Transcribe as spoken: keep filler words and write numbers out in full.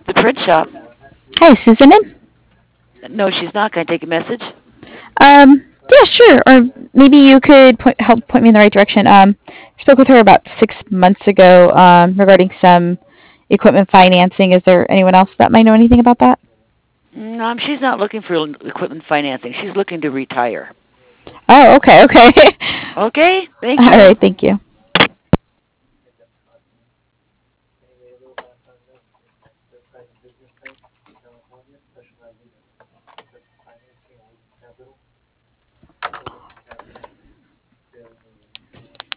The print shop. Hi, Susan in? No, she's not. Can I take a message? Um, yeah, sure. Or maybe you could point, help point me in the right direction. Um, I spoke with her about six months ago um, regarding some equipment financing. Is there anyone else that might know anything about that? No, she's not looking for equipment financing. She's looking to retire. Oh, okay, okay. Okay, thank All you. right, thank you.